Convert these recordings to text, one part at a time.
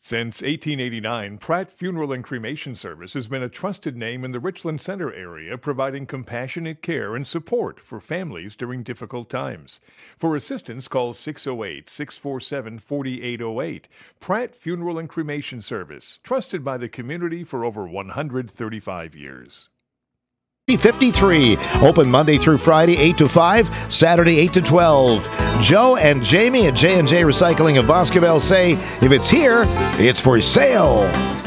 Since 1889, Pratt Funeral and Cremation Service has been a trusted name in the Richland Center area, providing compassionate care and support for families during difficult times. For assistance, call 608-647-4808. Pratt Funeral and Cremation Service, trusted by the community for over 135 years. 53. Open Monday through Friday, 8 to 5, Saturday, 8 to 12. Joe and Jamie at J&J Recycling of Boscobel say, if it's here, it's for sale.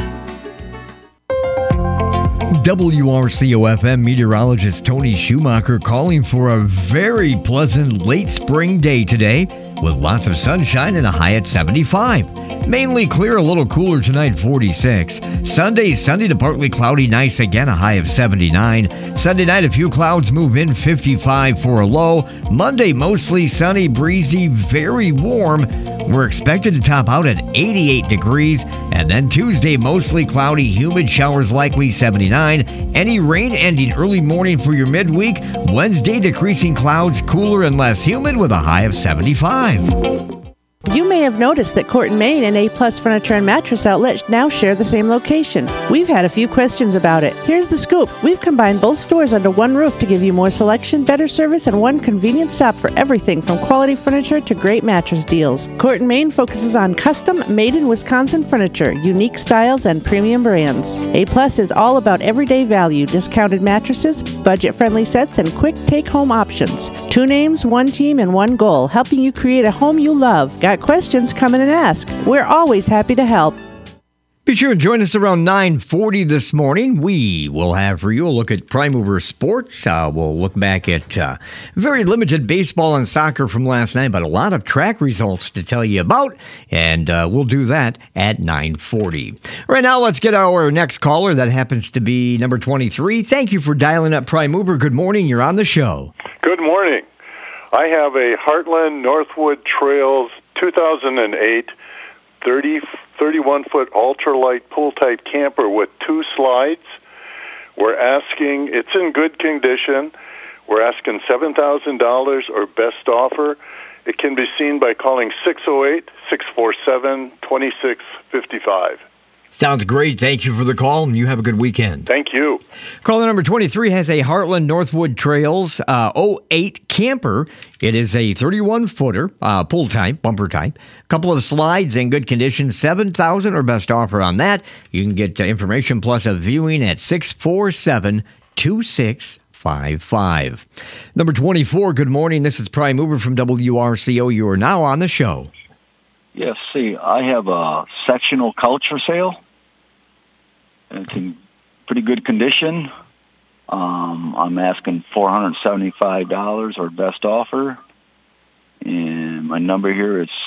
WRCO-FM meteorologist Tony Schumacher calling for a very pleasant late spring day today with lots of sunshine and a high at 75. Mainly clear, a little cooler tonight, 46. Sunday to partly cloudy, nice again, a high of 79. Sunday night, a few clouds move in, 55 for a low. Monday, mostly sunny, breezy, very warm. We're expected to top out at 88 degrees. And then Tuesday, mostly cloudy, humid, showers likely, 79. Any rain ending early morning for your midweek. Wednesday, decreasing clouds, cooler and less humid with a high of 75. You may have noticed that Court and Main and A-Plus Furniture and Mattress Outlet now share the same location. We've had a few questions about it. Here's the scoop. We've combined both stores under one roof to give you more selection, better service, and one convenient stop for everything from quality furniture to great mattress deals. Court and Main focuses on custom, made-in-Wisconsin furniture, unique styles, and premium brands. A-Plus is all about everyday value, discounted mattresses, budget-friendly sets, and quick take-home options. 2 names, 1 team, and 1 goal, helping you create a home you love. Got questions? Come in and ask. We're always happy to help. Be sure and join us around 9:40 this morning. We will have for you a look at Prime Mover Sports. We'll look back at very limited baseball and soccer from last night, but a lot of track results to tell you about, and we'll do that at 9:40. Right now, let's get our next caller. That happens to be number 23. Thank you for dialing up Prime Mover. Good morning. You're on the show. Good morning. I have a Heartland Northwood Trails 2008 31-foot ultralight pool-type camper with 2 slides. We're asking, it's in good condition. We're asking $7,000 or best offer. It can be seen by calling 608-647-2655. Sounds great. Thank you for the call, and you have a good weekend. Thank you. Caller number 23 has a Heartland Northwood Trails 08 camper. It is a 31-footer, pull type, bumper type. A couple of slides in good condition, $7,000 or best offer on that. You can get information plus a viewing at 647-2655. Number 24, good morning. This is Prime Mover from WRCO. You are now on the show. Yes, see, I have a sectional couch for sale. It's in pretty good condition. I'm asking $475 or best offer. And my number here is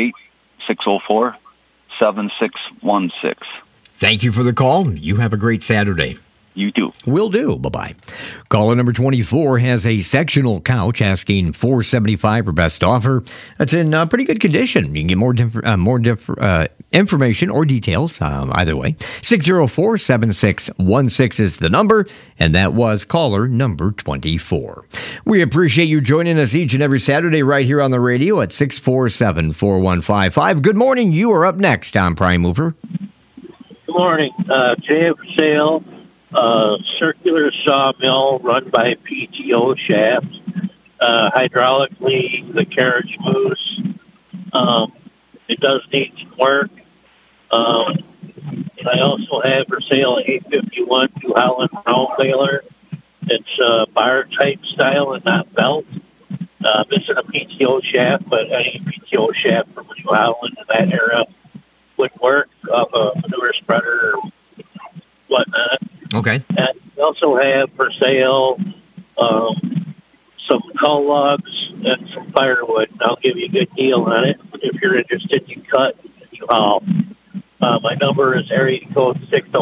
608-604-7616. Thank you for the call. You have a great Saturday. You too. Will do. Bye-bye. Caller number 24 has a sectional couch asking $475 or best offer. That's in pretty good condition. You can get more information or details either way. 604-7616 is the number, and that was caller number 24. We appreciate you joining us each and every Saturday right here on the radio at 647-4155. Good morning. You are up next on Prime Mover. Good morning. Jay for sale. Circular sawmill run by PTO shafts. Hydraulically, the carriage moves. It does need some work. I also have for sale an 851 New Holland round baler. It's bar type style and not belt. Missing a PTO shaft, but any PTO shaft from New Holland in that era would work off a manure spreader or whatnot. Okay. And we also have for sale some call logs and some firewood. I'll give you a good deal on it. If you're interested, you cut and you haul. My number is area code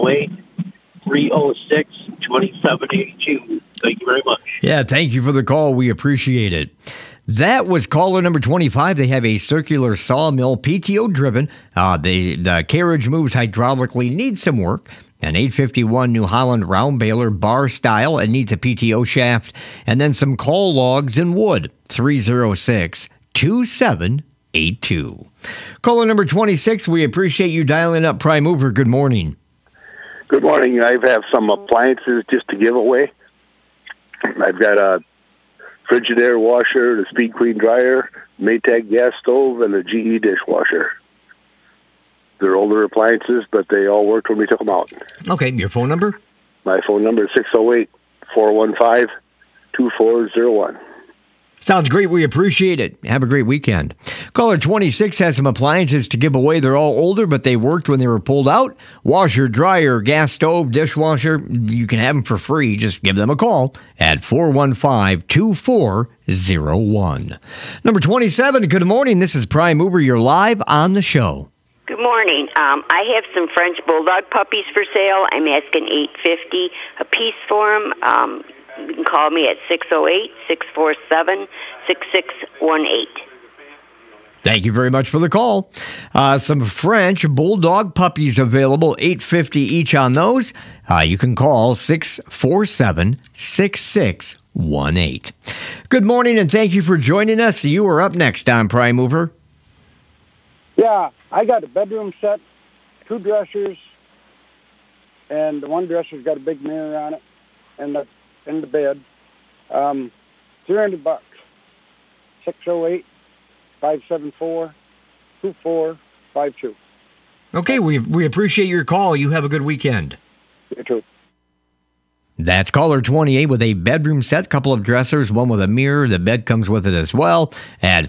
608-306-2782. Thank you very much. Yeah, thank you for the call. We appreciate it. That was caller number 25. They have a circular sawmill, PTO driven. The carriage moves hydraulically, needs some work. An 851 New Holland round baler, bar style. It needs a PTO shaft. And then some call logs in wood. 306-2782. 882. Caller number 26, we appreciate you dialing up Prime Mover. Good morning. Good morning. I have some appliances just to give away. I've got a Frigidaire washer, the Speed Queen dryer, Maytag gas stove, and a GE dishwasher. They're older appliances, but they all worked when we took them out. Okay, your phone number? My phone number is 608-415-2401. Sounds great. We appreciate it. Have a great weekend. Caller 26 has some appliances to give away. They're all older, but they worked when they were pulled out. Washer, dryer, gas stove, dishwasher. You can have them for free. Just give them a call at 415-2401. Number 27, good morning. This is Prime Mover. You're live on the show. Good morning. I have some French Bulldog puppies for sale. I'm asking $8.50 a piece for them. You can call me at 608-647-6618. Thank you very much for the call. Some French Bulldog puppies available, $8.50 each on those. You can call 647-6618. Good morning, and thank you for joining us. You are up next on Prime Mover. Yeah, I got a bedroom set, 2 dressers, and the one dresser's got a big mirror on it, and the bed. $300. 608-574-2452. Okay, we appreciate your call. You have a good weekend. You too. That's caller 28 with a bedroom set, couple of dressers, one with a mirror. The bed comes with it as well at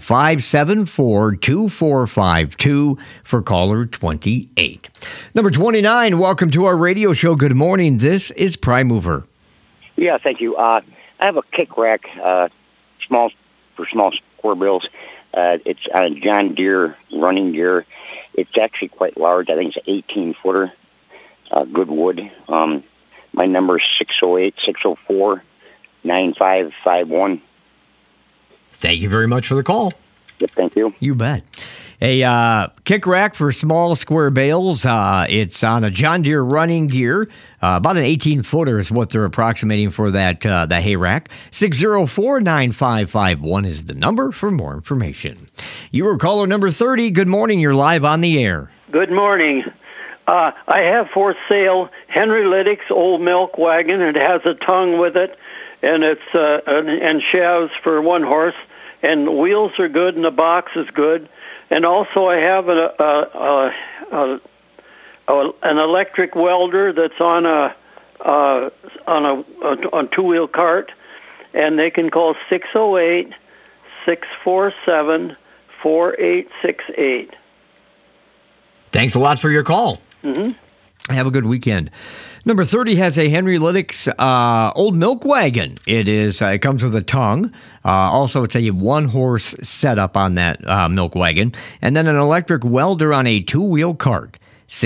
574-2452 for caller 28. Number 29, welcome to our radio show. Good morning. This is Prime Mover. Yeah, thank you. I have a kick rack, small square bills. It's on a John Deere running gear. It's actually quite large. I think it's an 18-footer, good wood. My number is 608-604-9551. Thank you very much for the call. Yep, thank you. You bet. A kick rack for small square bales. It's on a John Deere running gear. About an 18-footer is what they're approximating for that the hay rack. 604-9551 is the number for more information. You were caller number 30. Good morning. You're live on the air. Good morning. I have for sale Henry Liddick's old milk wagon. It has a tongue with it, and it's and shafts for 1 horse, and the wheels are good, and the box is good. And also, I have an electric welder that's on a 2-wheel cart, and they can call 608-647-4868. Thanks a lot for your call. Mm-hmm. Have a good weekend. Number 30 has a Henry Liddick's old milk wagon. It comes with a tongue. Also, it's a 1-horse setup on that milk wagon. And then an electric welder on a 2-wheel cart.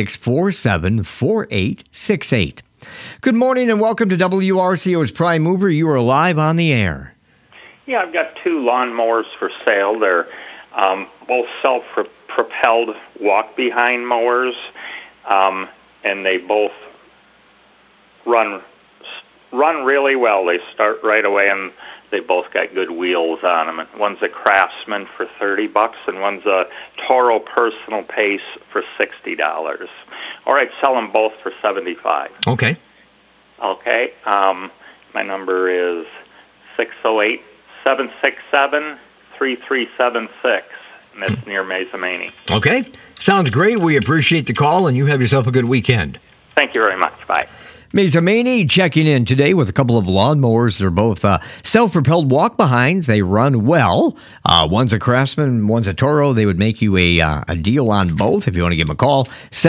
647-4868. Good morning and welcome to WRCO's Prime Mover. You are live on the air. Yeah, I've got 2 lawnmowers for sale. They're both self-propelled walk-behind mowers, and they both run really well. They start right away, and they both got good wheels on them. And one's a Craftsman for $30, and one's a Toro Personal Pace for $60. All right, sell them both for $75. Okay. Okay. My number is 608-767-3376, and that's near Mesa Maney. Okay. Sounds great. We appreciate the call, and you have yourself a good weekend. Thank you very much. Bye. Mesa Maney checking in today with a couple of lawnmowers. They're both self-propelled walk-behinds. They run well. One's a Craftsman, one's a Toro. They would make you a deal on both if you want to give them a call.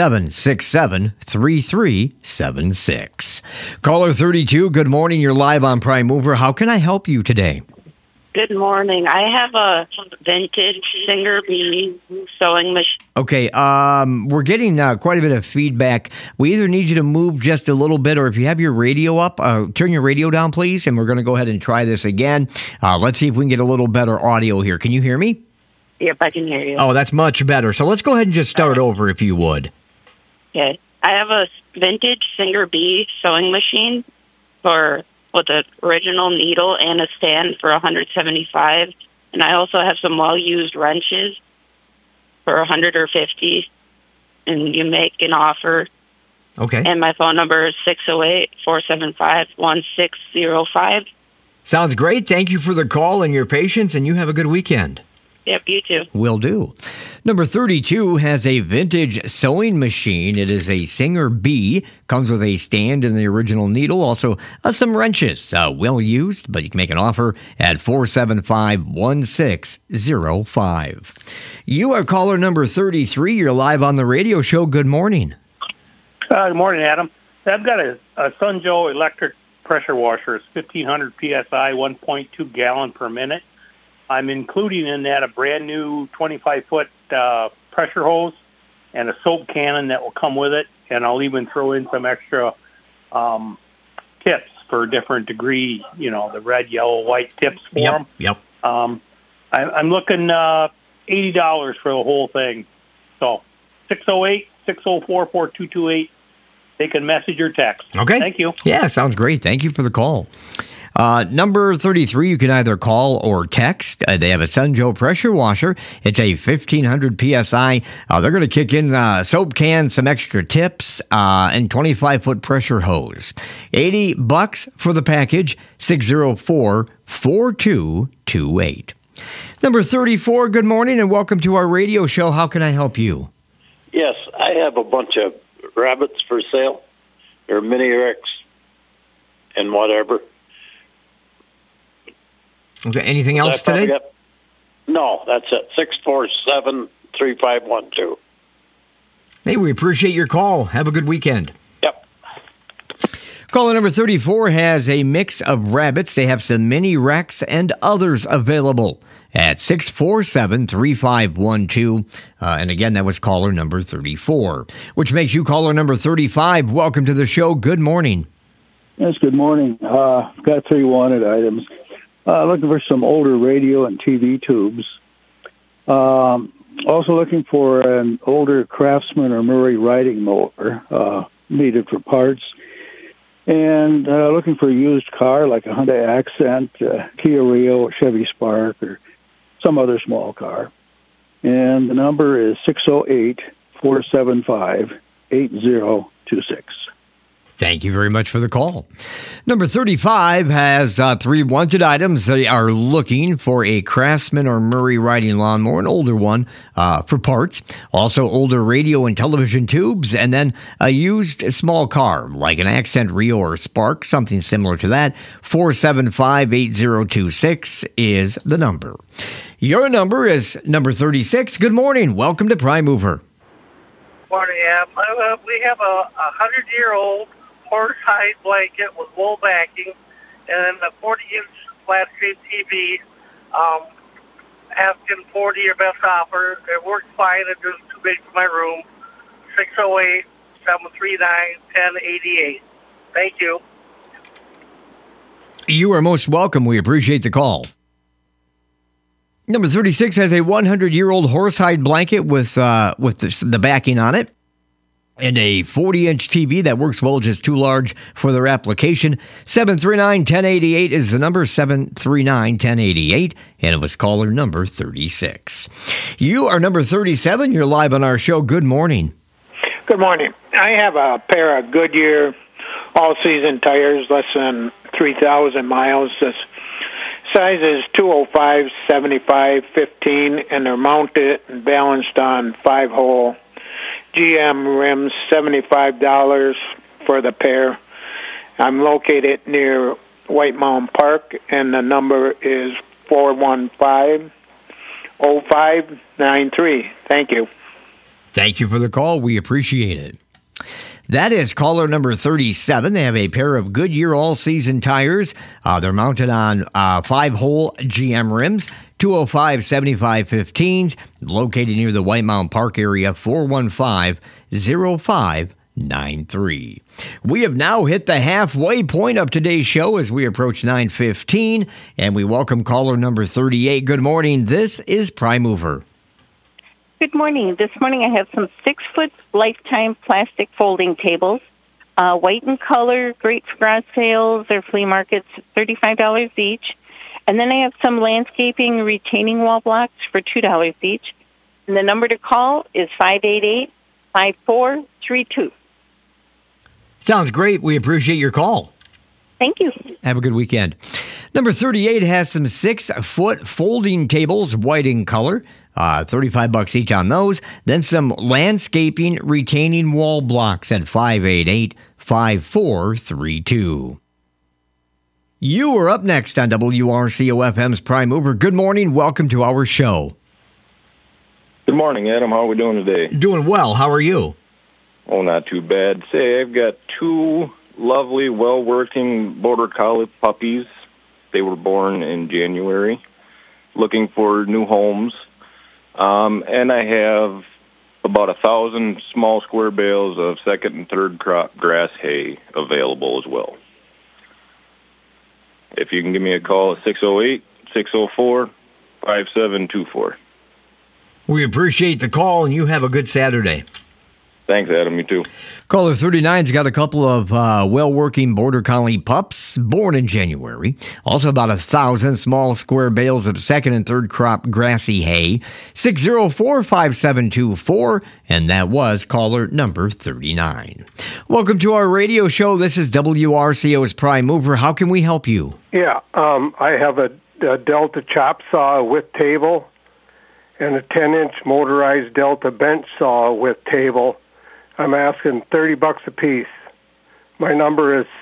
767-3376. Caller 32, good morning. You're live on Prime Mover. How can I help you today? Good morning. I have a vintage Singer Bee sewing machine. Okay, we're getting quite a bit of feedback. We either need you to move just a little bit, or if you have your radio up, turn your radio down, please, and we're going to go ahead and try this again. Let's see if we can get a little better audio here. Can you hear me? Yep, I can hear you. Oh, that's much better. So let's go ahead and just start over, if you would. Okay. I have a vintage Singer Bee sewing machine with an original needle and a stand for $175, and I also have some well-used wrenches. for 100 or 50, and you make an offer. Okay. And my phone number is 608-475-1605. Sounds great. Thank you for the call and your patience, and you have a good weekend. Yep, you too. Will do. Number 32 has a vintage sewing machine. It is a Singer B. Comes with a stand and the original needle. Also, some wrenches. Well used, but you can make an offer at 475-1605. You are caller number 33. You're live on the radio show. Good morning. Good morning, Adam. I've got a Sunjoe electric pressure washer. It's 1,500 PSI, 1.2 gallon per minute. I'm including in that a brand new 25-foot pressure hose and a soap cannon that will come with it, and I'll even throw in some extra tips for different degree, the red, yellow, white tips for them. Yep. I'm looking $80 for the whole thing. So 608-604-4228. They can message or text. Okay. Thank you. Yeah, sounds great. Thank you for the call. Number 33, you can either call or text. They have a Sunjoe pressure washer. It's a 1,500 PSI. They're going to kick in soap cans, some extra tips, and 25-foot pressure hose. $80 for the package, 604-4228. Number 34, good morning and welcome to our radio show. How can I help you? Yes, I have a bunch of rabbits for sale. They're mini Rex and whatever. Okay, anything else today? No, that's it. 647-3512. Hey, we appreciate your call. Have a good weekend. Yep. Caller number 34 has a mix of rabbits. They have some mini Rex and others available at 647-3512. And again, that was caller number 34, which makes you caller number 35. Welcome to the show. Good morning. Yes, good morning. I've got 3 wanted items. Looking for some older radio and TV tubes. Also looking for an older Craftsman or Murray riding mower needed for parts. And looking for a used car like a Hyundai Accent, Kia Rio, Chevy Spark, or some other small car. And the number is 608-475-8026. Thank you very much for the call. Number 35 has 3 wanted items. They are looking for a Craftsman or Murray riding lawnmower, an older one, for parts. Also older radio and television tubes, and then a used small car, like an Accent Rio or Spark, something similar to that. 475-8026 is the number. Your number is number 36. Good morning. Welcome to Prime Mover. Morning, Ab. We have a 100-year-old horse-hide blanket with wool backing and a 40-inch flat-screen TV. Asking 40 your best offer. It works fine. It's just too big for my room. 608-739-1088. Thank you. You are most welcome. We appreciate the call. Number 36 has a 100-year-old horsehide blanket with the backing on it, and a 40-inch TV that works well, just too large for their application. 739-1088 is the number, 739-1088, and it was caller number 36. You are number 37. You're live on our show. Good morning. Good morning. I have a pair of Goodyear all-season tires, less than 3,000 miles. This size is 205, 75, 15, and they're mounted and balanced on 5-hole GM rims, $75 for the pair. I'm located near White Mountain Park, and the number is 415-0593. Thank you. Thank you for the call. We appreciate it. That is caller number 37. They have a pair of Goodyear all-season tires. They're mounted on 5-hole GM rims, 205 75 15s, located near the White Mountain Park area, 415-0593. We have now hit the halfway point of today's show as we approach 9:15, and we welcome caller number 38. Good morning. This is Prime Mover. Good morning. This morning I have some 6-foot Lifetime plastic folding tables, white in color, great for garage sales or flea markets, $35 each. And then I have some landscaping retaining wall blocks for $2 each. And the number to call is 588-5432. Sounds great. We appreciate your call. Thank you. Have a good weekend. Number 38 has some 6-foot folding tables, white in color. $35 each on those. Then some landscaping retaining wall blocks at 588-5432. You are up next on WRCO-FM's Prime Mover. Good morning. Welcome to our show. Good morning, Adam. How are we doing today? Doing well. How are you? Oh, not too bad. Say, I've got two lovely, well-working Border Collie puppies. They were born in January, looking for new homes. And I have about 1,000 small square bales of second and third crop grass hay available as well. If you can give me a call at 608-604-5724. We appreciate the call, and you have a good Saturday. Thanks, Adam. You too. Caller 39's got a couple of well-working Border Collie pups born in January. Also about 1,000 small square bales of second and third crop grassy hay. 604-5724, and that was caller number 39. Welcome to our radio show. This is WRCO's Prime Mover. How can we help you? Yeah, I have a Delta chop saw with table and a 10-inch motorized Delta bench saw with table. I'm asking $30 a piece. My number is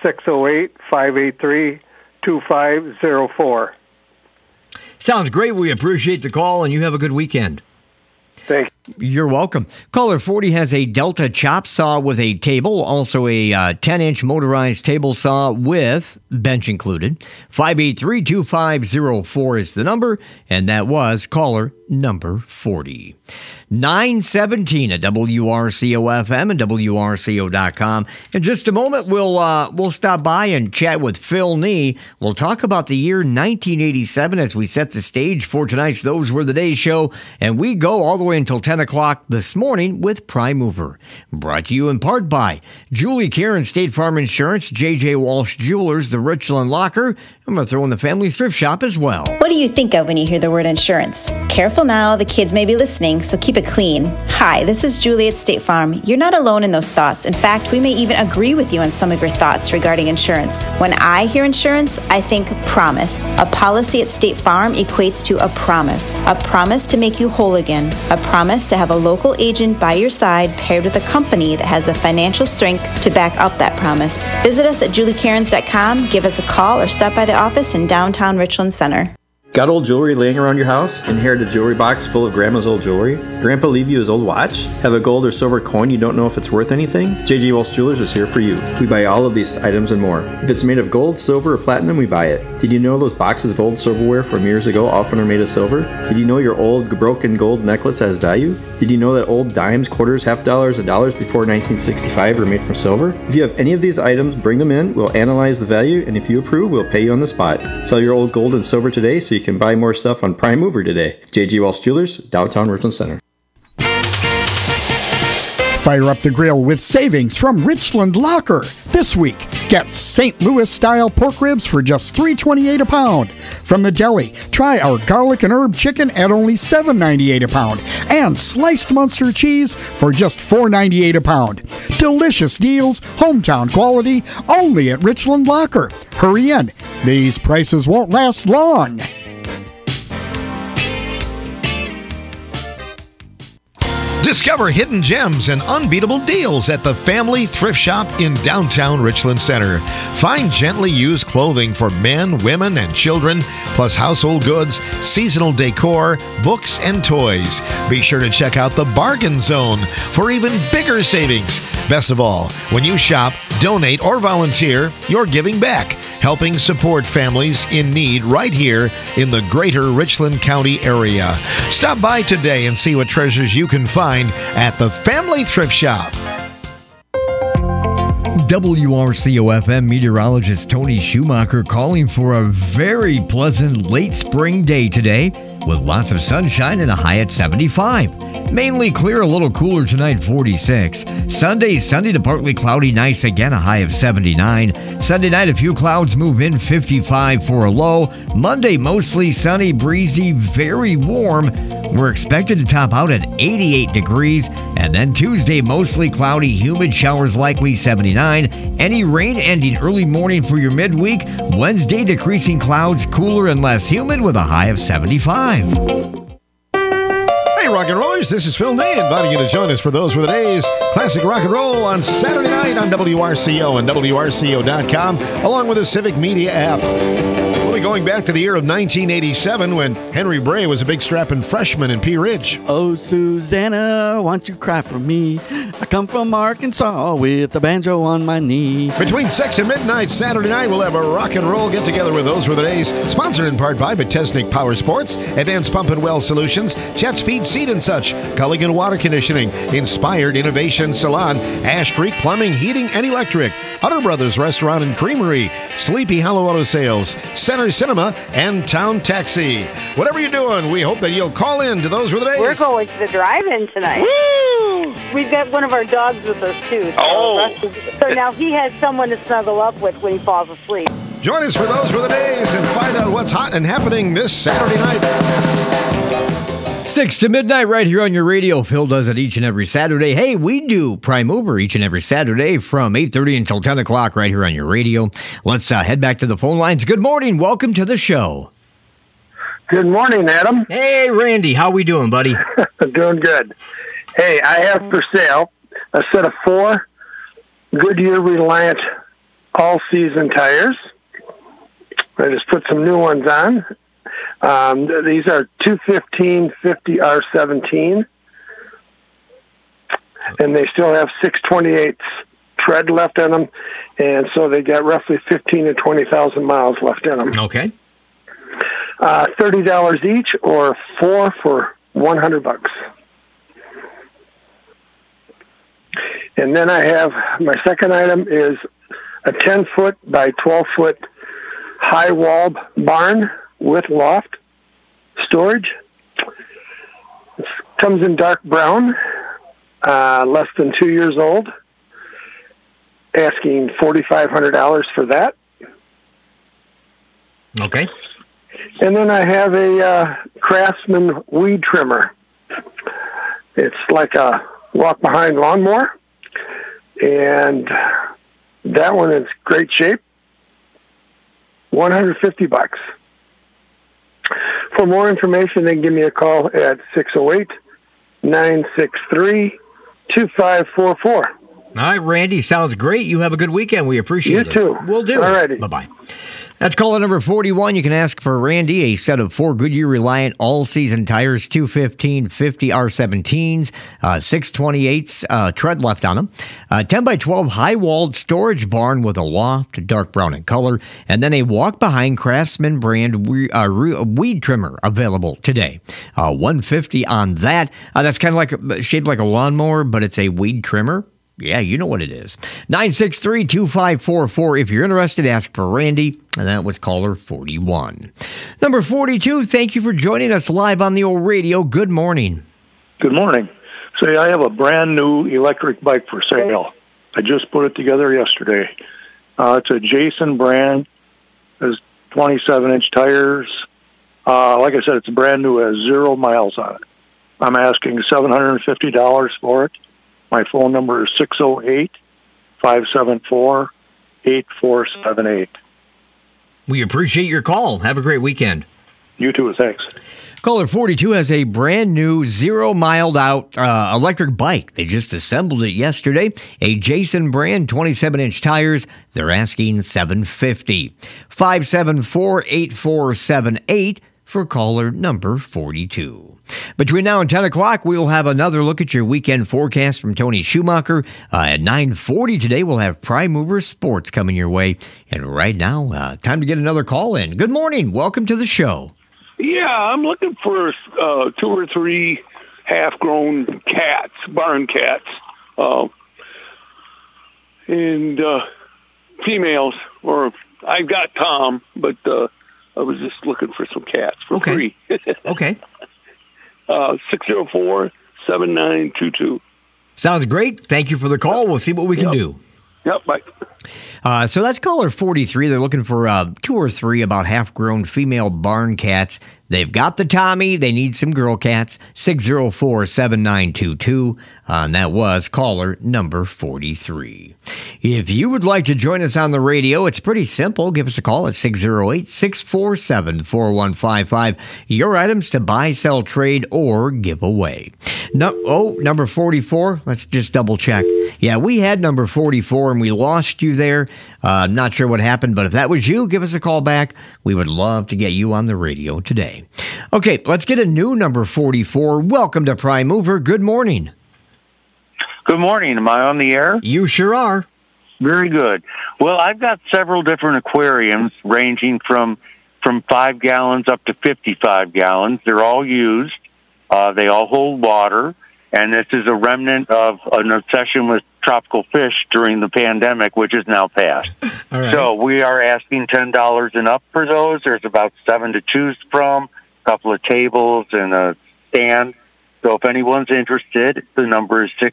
608-583-2504. Sounds great. We appreciate the call, and you have a good weekend. Thank you. You're welcome. Caller 40 has a Delta chop saw with a table, also a 10-inch motorized table saw with bench included. 583-2504 is the number, and that was caller number 40. 917 at WRCO-FM and WRCO.com. In just a moment, we'll stop by and chat with Phil Nee. We'll talk about the year 1987 as we set the stage for tonight's Those Were the Days show, and we go all the way until 10 o'clock this morning with Prime Mover. Brought to you in part by Julie Karen State Farm Insurance, J.J. Walsh Jewelers, the Richland Locker. I'm going to throw in the Family Thrift Shop as well. What do you think of when you hear the word insurance? Careful now, the kids may be listening, so keep it clean. Hi, this is Julie at State Farm. You're not alone in those thoughts. In fact, we may even agree with you on some of your thoughts regarding insurance. When I hear insurance, I think promise. A policy at State Farm equates to a promise to make you whole again, a promise to have a local agent by your side paired with a company that has the financial strength to back up that promise. Visit us at juliecairns.com, give us a call, or stop by the office in downtown Richland Center. Got old jewelry laying around your house? Inherited a jewelry box full of Grandma's old jewelry? Grandpa leave you his old watch? Have a gold or silver coin you don't know if it's worth anything? J.J. Walsh Jewelers is here for you. We buy all of these items and more. If it's made of gold, silver, or platinum, we buy it. Did you know those boxes of old silverware from years ago often are made of silver? Did you know your old broken gold necklace has value? Did you know that old dimes, quarters, half dollars, and dollars before 1965 were made from silver? If you have any of these items, bring them in. We'll analyze the value, and if you approve, we'll pay you on the spot. Sell your old gold and silver today so you can buy more stuff on Prime Mover today. J.G. Walsh Jewelers, downtown Richland Center. Fire up the grill with savings from Richland Locker. This week, get St. Louis-style pork ribs for just $3.28 a pound. From the deli, try our garlic and herb chicken at only $7.98 a pound. And sliced Munster cheese for just $4.98 a pound. Delicious deals, hometown quality, only at Richland Locker. Hurry in. These prices won't last long. Discover hidden gems and unbeatable deals at the Family Thrift Shop in downtown Richland Center. Find gently used clothing for men, women, and children, plus household goods, seasonal decor, books, and toys. Be sure to check out the Bargain Zone for even bigger savings. Best of all, when you shop, donate, or volunteer, you're giving back, helping support families in need right here in the greater Richland County area. Stop by today and see what treasures you can find at the Family Thrift Shop. WRCO-FM meteorologist Tony Schumacher calling for a very pleasant late spring day today with lots of sunshine and a high at 75. Mainly clear, a little cooler tonight, 46. Sunday to partly cloudy, nice again, a high of 79. Sunday night, a few clouds move in, 55 for a low. Monday, mostly sunny, breezy, very warm We're expected to top out at 88 degrees, and then Tuesday, mostly cloudy, humid, showers likely 79. Any rain ending early morning for your midweek. Wednesday, decreasing clouds, cooler and less humid with a high of 75. Hey, rock and rollers, this is Phil Nay inviting you to join us for Those Were the Days Classic Rock and Roll on Saturday night on WRCO and WRCO.com, along with the Civic Media app. We'll be going back to the year of 1987 when Henry Bray was a big strapping freshman in Pea Ridge. Oh, Susanna, won't you cry for me? I come from Arkansas with the banjo on my knee. Between 6 and midnight Saturday night, we'll have a rock and roll get-together with Those Were the Days, sponsored in part by Betesnik Power Sports, Advanced Pump and Well Solutions, Jets Feed Seed and Such, Culligan Water Conditioning, Inspired Innovation Salon, Ash Creek Plumbing, Heating and Electric, Utter Brothers Restaurant and Creamery, Sleepy Hollow Auto Sales, Center Cinema, and Town Taxi. Whatever you're doing, we hope that you'll call in to Those Were the Days. We're going to the drive-in tonight. Woo! We've got one of our dogs with us, too. So now he has someone to snuggle up with when he falls asleep. Join us for Those Were the Days and find out what's hot and happening this Saturday night. 6 to midnight right here on your radio. Phil does it each and every Saturday. Hey, we do Prime Mover each and every Saturday from 8:30 until 10 o'clock right here on your radio. Let's head back to the phone lines. Good morning. Welcome to the show. Good morning, Adam. Hey, Randy. How we doing, buddy? Doing good. Hey, I have for sale a set of 4 Goodyear Reliant all-season tires. I just put some new ones on. These are 215 50R17, and they still have 6/28 tread left in them, and so they got roughly 15 to 20,000 miles left in them. Okay. $30 each, or 4 for $100. And then I have my second item is a 10-foot by 12-foot high wall barn with loft storage. It comes in dark brown, less than 2 years old. Asking $4,500 for that. Okay. And then I have a Craftsman weed trimmer. It's like a walk-behind lawnmower, and that one is great shape. $150. For more information, they can give me a call at 608-963-2544. All right, Randy, sounds great. You have a good weekend. We appreciate it. You too. We'll do. All righty. Bye-bye. That's caller number 41. You can ask for Randy a set of 4 Goodyear Reliant all-season tires, 215 50R17s, 6/28 tread left on them, 10 by 12 high-walled storage barn with a loft, dark brown in color, and then a walk-behind Craftsman brand weed trimmer available today. $150 on that. That's kind of like shaped like a lawnmower, but it's a weed trimmer. Yeah, you know what it is. 963-2544. If you're interested, ask for Randy. And that was caller 41. Number 42, thank you for joining us live on the old radio. Good morning. Good morning. Say, I have a brand new electric bike for sale. I just put it together yesterday. It's a Jason brand. There's 27-inch tires. Like I said, it's brand new. It has 0 miles on it. I'm asking $750 for it. My phone number is 608-574-8478. We appreciate your call. Have a great weekend. You too. Thanks. Caller 42 has a brand new 0-miled-out electric bike. They just assembled it yesterday. A Jason brand, 27-inch tires. They're asking $750. 574-8478 for caller number 42. Between now and 10 o'clock, we'll have another look at your weekend forecast from Tony Schumacher. At 9:40 today, we'll have Prime Mover Sports coming your way. And right now, time to get another call in. Good morning. Welcome to the show. Yeah, I'm looking for 2 or 3 half-grown cats, barn cats, and females. Or I've got Tom, but I was just looking for some cats for free. Okay. 604-7922. Sounds great. Thank you for the call. We'll see what we can do. Yep, bye. So that's caller 43. They're looking for 2 or 3 about half-grown female barn cats. They've got the Tommy. They need some girl cats. 604-7922. And that was caller number 43. If you would like to join us on the radio, it's pretty simple. Give us a call at 608-647-4155. Your items to buy, sell, trade, or give away. Number 44. Let's just double check. Yeah, we had number 44 and we lost you there. I'm not sure what happened, but if that was you, give us a call back. We would love to get you on the radio today. Okay, let's get a new number 44. Welcome to Prime Mover. Good morning. Good morning. Am I on the air? You sure are. Very good. Well, I've got several different aquariums ranging from 5 gallons up to 55 gallons. They're all used. They all hold water. And this is a remnant of an obsession with tropical fish during the pandemic, which is now past. All right. So we are asking $10 and up for those. There's about 7 to choose from, a couple of tables and a stand. So if anyone's interested, the number is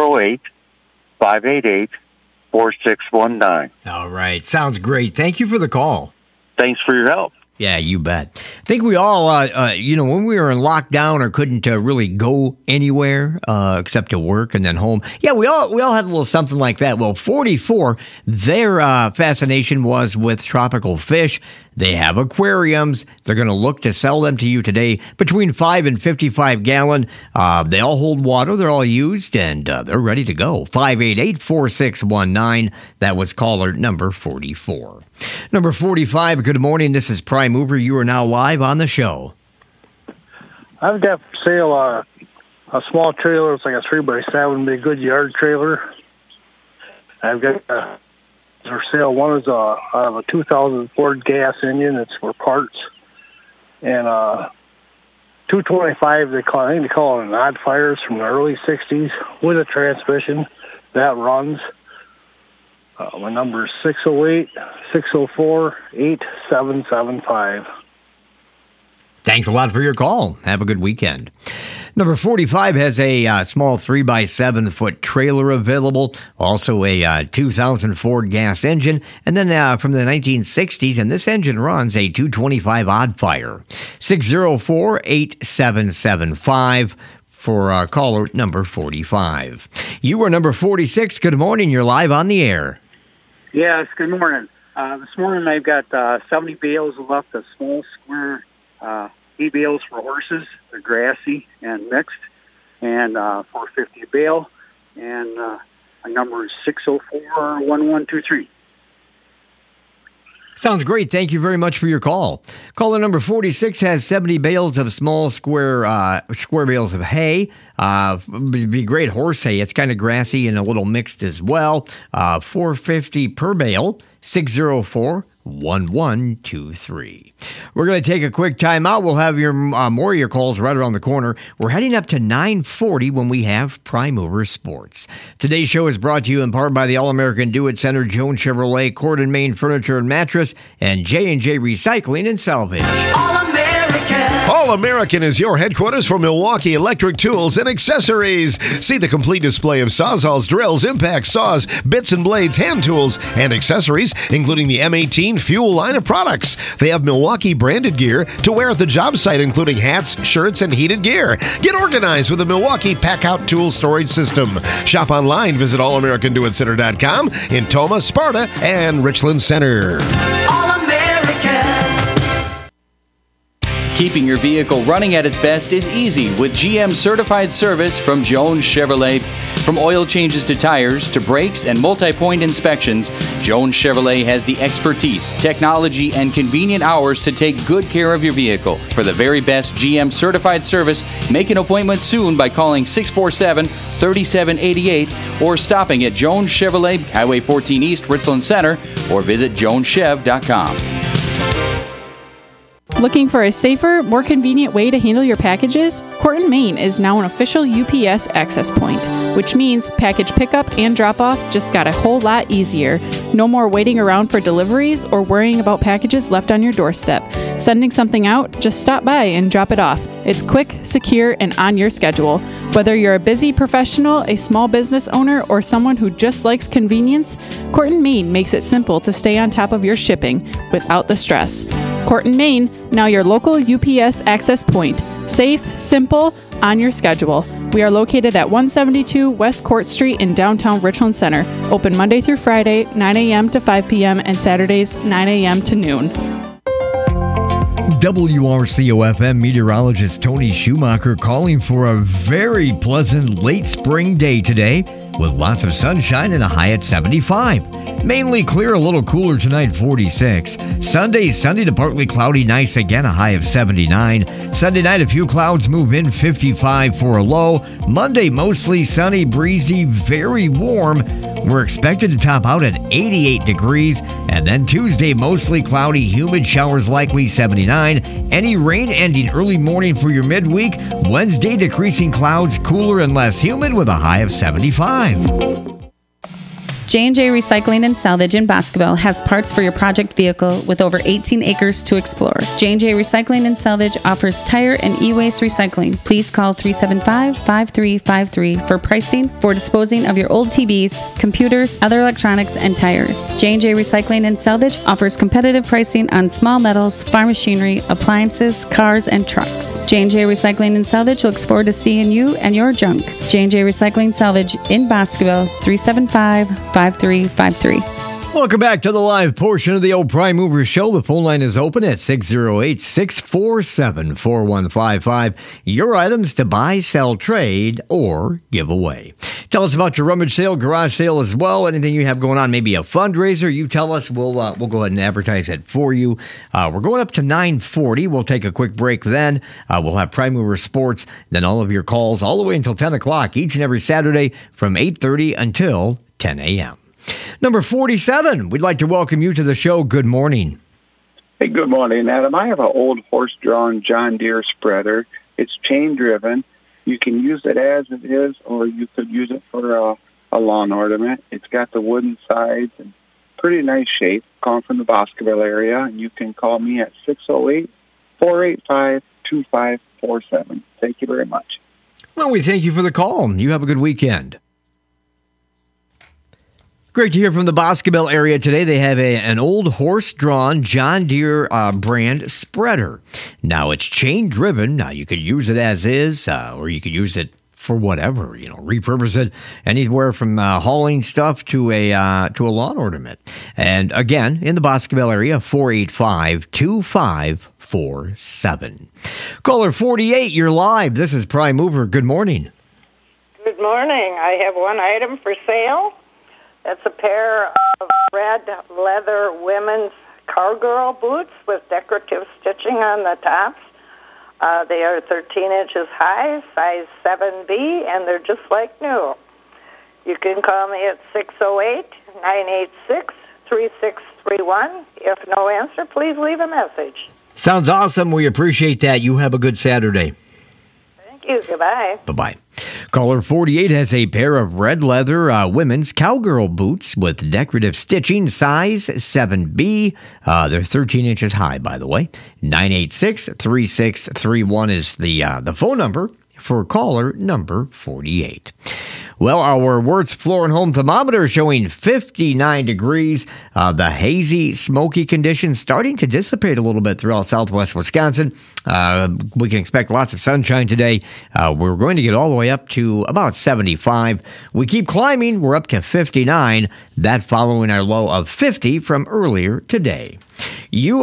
608-588-4619. All right. Sounds great. Thank you for the call. Thanks for your help. Yeah, you bet. I think we all, when we were in lockdown or couldn't really go anywhere except to work and then home. Yeah, we all had a little something like that. Well, 44, their fascination was with tropical fish. They have aquariums. They're going to look to sell them to you today between 5 and 55 gallon. They all hold water. They're all used, and they're ready to go. 588-4619. That was caller number 44. Number 45, good morning. This is Prime Mover. You are now live on the show. I've got for sale a small trailer. It's like a 3x7, big good yard trailer. I've got for sale. One is out of a 2000 Ford gas engine. It's for parts. And 225, I think they call it an odd fires from the early 60s with a transmission that runs. My number is 608-604-8775. Thanks a lot for your call. Have a good weekend. Number 45 has a small 3x7-foot trailer available, also a 2000 Ford gas engine, and then from the 1960s, and this engine runs a 225 odd fire. 604-8775 for caller number 45. You are number 46. Good morning. You're live on the air. Yes, good morning. This morning I've got 70 bales left of small square hay bales for horses. They're grassy and mixed, and $4.50 a bale. And my number is 604-1123. Sounds great. Thank you very much for your call. Caller number 46 has 70 bales of small square bales of hay. Be great horse hay. It's kind of grassy and a little mixed as well. $4.50 per bale. 604-1123. We're going to take a quick time out. We'll have your more of your calls right around the corner. We're heading up to 9:40 when we have Prime Mover Sports. Today's show is brought to you in part by the All-American Do-It Center, Jones Chevrolet, Cordon Main Furniture and Mattress, and J&J Recycling and Salvage. All-American is your headquarters for Milwaukee electric tools and accessories. See the complete display of sawzalls, drills, impact saws, bits and blades, hand tools, and accessories, including the M18 Fuel line of products. They have Milwaukee branded gear to wear at the job site, including hats, shirts, and heated gear. Get organized with the Milwaukee Pack-Out Tool Storage System. Shop online. Visit allamericandoitcenter.com in Toma, Sparta, and Richland Center. Keeping your vehicle running at its best is easy with GM certified service from Jones Chevrolet. From oil changes to tires to brakes and multi-point inspections, Jones Chevrolet has the expertise, technology, and convenient hours to take good care of your vehicle. For the very best GM certified service, make an appointment soon by calling 647-3788 or stopping at Jones Chevrolet, Highway 14 East, Richland Center, or visit joneschev.com. Looking for a safer, more convenient way to handle your packages? Cordon Main is now an official UPS access point, which means package pickup and drop-off just got a whole lot easier. No more waiting around for deliveries or worrying about packages left on your doorstep. Sending something out? Just stop by and drop it off. It's quick, secure, and on your schedule. Whether you're a busy professional, a small business owner, or someone who just likes convenience, Corton, Maine makes it simple to stay on top of your shipping without the stress. Corton, Maine, now your local UPS access point. Safe, simple, on your schedule. We are located at 172 West Court Street in downtown Richland Center. Open Monday through Friday, 9 a.m. to 5 p.m. and Saturdays, 9 a.m. to noon. WRCO-FM meteorologist Tony Schumacher calling for a very pleasant late spring day today with lots of sunshine and a high at 75. Mainly clear, a little cooler tonight, 46. Sunday, sunny to partly cloudy, nice again, a high of 79. Sunday night, a few clouds move in, 55 for a low. Monday, mostly sunny, breezy, very warm. We're expected to top out at 88 degrees. And then Tuesday, mostly cloudy, humid, showers likely, 79. Any rain ending early morning for your midweek. Wednesday, decreasing clouds, cooler and less humid with a high of 75. J&J Recycling and Salvage in Boscoville has parts for your project vehicle with over 18 acres to explore. J&J Recycling and Salvage offers tire and e-waste recycling. Please call 375-5353 for pricing for disposing of your old TVs, computers, other electronics, and tires. J&J Recycling and Salvage offers competitive pricing on small metals, farm machinery, appliances, cars, and trucks. J&J Recycling and Salvage looks forward to seeing you and your junk. J&J Recycling Salvage in Boscoville, 375-5353. Welcome back to the live portion of the old Prime Mover Show. The phone line is open at 608-647-4155. Your items to buy, sell, trade, or give away. Tell us about your rummage sale, garage sale as well. Anything you have going on, maybe a fundraiser, you tell us. We'll go ahead and advertise it for you. We're going up to 9:40. We'll take a quick break then. We'll have Prime Mover Sports, then all of your calls all the way until 10 o'clock each and every Saturday from 8:30 until 10 a.m. Number 47, we'd like to welcome you to the show. Good morning. Hey, good morning, Adam. I have an old horse-drawn John Deere spreader. It's chain-driven. You can use it as it is, or you could use it for a lawn ornament. It's got the wooden sides and pretty nice shape. Calling from the Boscoville area, and you can call me at 608-485-2547. Thank you very much. Well, we thank you for the call. You have a good weekend. Great to hear from the Boscoville area today. They have an old horse-drawn John Deere brand spreader. Now, it's chain-driven. Now, you could use it as is, or you could use it for whatever, repurpose it anywhere from hauling stuff to a lawn ornament. And again, in the Boscoville area, 485-2547. Caller 48, you're live. This is Prime Mover. Good morning. Good morning. I have one item for sale. That's a pair of red leather women's cowgirl boots with decorative stitching on the tops. They are 13 inches high, size 7B, and they're just like new. You can call me at 608-986-3631. If no answer, please leave a message. Sounds awesome. We appreciate that. You have a good Saturday. Thank you. Goodbye. Bye-bye. Caller 48 has a pair of red leather women's cowgirl boots with decorative stitching, size 7B. They're 13 inches high, by the way. 986-3631 is the phone number for caller number 48. Well, our Wertz Floor and Home thermometer showing 59 degrees. The hazy, smoky conditions starting to dissipate a little bit throughout southwest Wisconsin. We can expect lots of sunshine today. We're going to get all the way up to about 75. We keep climbing. We're up to 59. That following our low of 50 from earlier today. You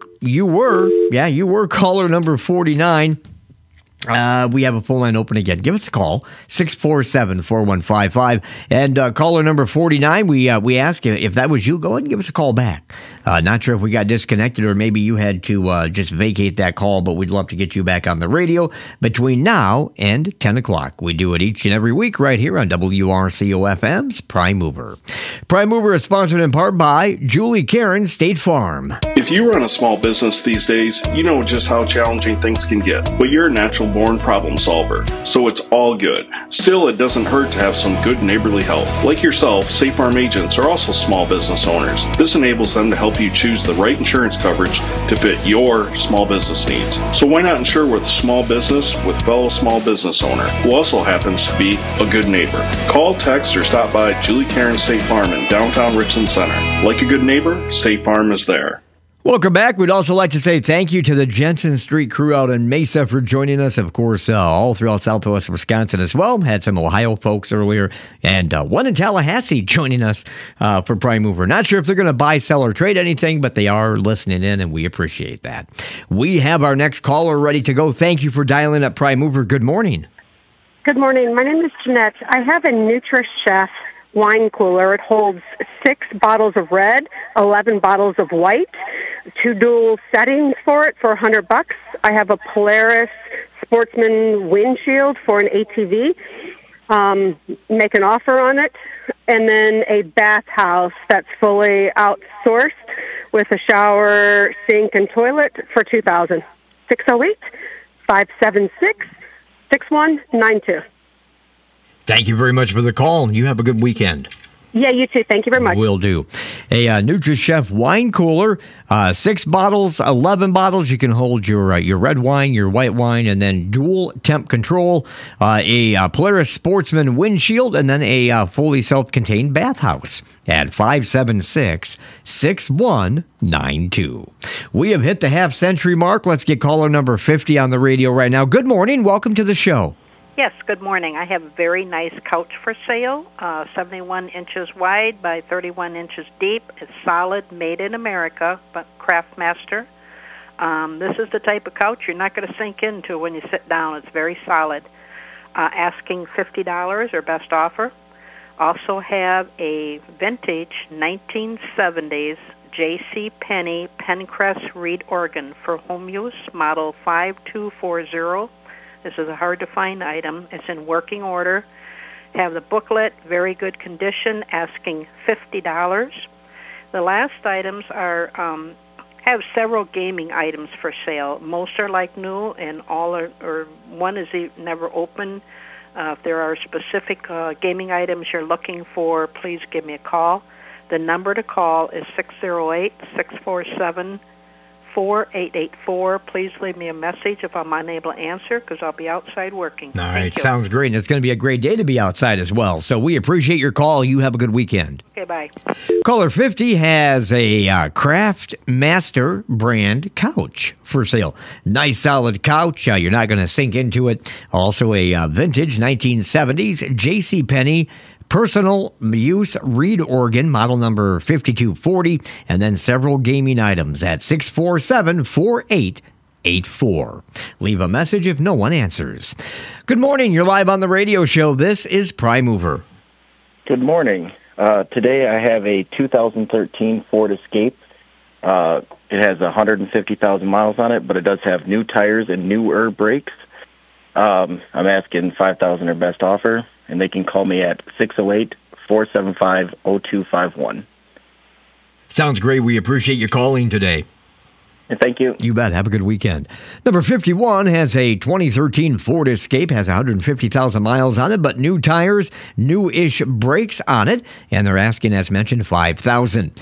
were caller number 49. We have a phone line open again. Give us a call, 647-4155. And caller number 49, we ask if that was you, go ahead and give us a call back. Not sure if we got disconnected or maybe you had to just vacate that call, but we'd love to get you back on the radio between now and 10 o'clock. We do it each and every week right here on WRCO-FM's Prime Mover. Prime Mover is sponsored in part by Julie Karen State Farm. If you run a small business these days, you know just how challenging things can get. But you're a natural natural-born problem solver, so it's all good. Still, it doesn't hurt to have some good neighborly help. Like yourself, State Farm agents are also small business owners. This enables them to help you choose the right insurance coverage to fit your small business needs. So why not insure with a small business with fellow small business owner who also happens to be a good neighbor? Call, text, or stop by Julie Karen State Farm in downtown Richland Center. Like a good neighbor, State Farm is there. Welcome back. We'd also like to say thank you to the Jensen Street crew out in Mesa for joining us. Of course, all throughout Southwest Wisconsin as well. Had some Ohio folks earlier, and one in Tallahassee joining us for Prime Mover. Not sure if they're going to buy, sell, or trade anything, but they are listening in, and we appreciate that. We have our next caller ready to go. Thank you for dialing up Prime Mover. Good morning. Good morning. My name is Jeanette. I have a NutriChef wine cooler. It holds 6 bottles of red, 11 bottles of white, 2 dual settings for it for $100. I have a Polaris Sportsman windshield for an ATV. Make an offer on it. And then a bathhouse that's fully outsourced with a shower, sink, and toilet for $2,000. 608-576-6192. Thank you very much for the call. You have a good weekend. Yeah, you too. Thank you very much. Will do. A NutriChef wine cooler, 6 bottles, 11 bottles. You can hold your red wine, your white wine, and then dual temp control, a Polaris Sportsman windshield, and then a fully self-contained bathhouse at 576-6192. We have hit the half-century mark. Let's get caller number 50 on the radio right now. Good morning. Welcome to the show. Yes, good morning. I have a very nice couch for sale, 71 inches wide by 31 inches deep. It's solid, made in America, but Craftmaster. This is the type of couch you're not going to sink into when you sit down. It's very solid. Asking $50 or best offer. Also have a vintage 1970s J.C. Penney Pencrest reed organ for home use, model 5240. This is a hard-to-find item. It's in working order. Have the booklet, very good condition, asking $50. The last items are have several gaming items for sale. Most are like new, and all are, or one is never open. If there are specific gaming items you're looking for, please give me a call. The number to call is 608-647-4884. Please leave me a message if I'm unable to answer, because I'll be outside working. All right, sounds great. And it's going to be a great day to be outside as well. So we appreciate your call. You have a good weekend. Okay, bye. Caller 50 has a Craftmaster brand couch for sale. Nice, solid couch. You're not going to sink into it. Also a vintage 1970s JCPenney personal use reed organ, model number 5240, and then several gaming items at 647-4884. Leave a message if no one answers. Good morning. You're live on the radio show. This is Prime Mover. Good morning. Today I have a 2013 Ford Escape. It has 150,000 miles on it, but it does have new tires and newer brakes. I'm asking $5,000 or best offer, and they can call me at 608-475-0251. Sounds great. We appreciate you calling today. Thank you. You bet. Have a good weekend. Number 51 has a 2013 Ford Escape, has 150,000 miles on it, but new tires, new-ish brakes on it, and they're asking, as mentioned, $5,000.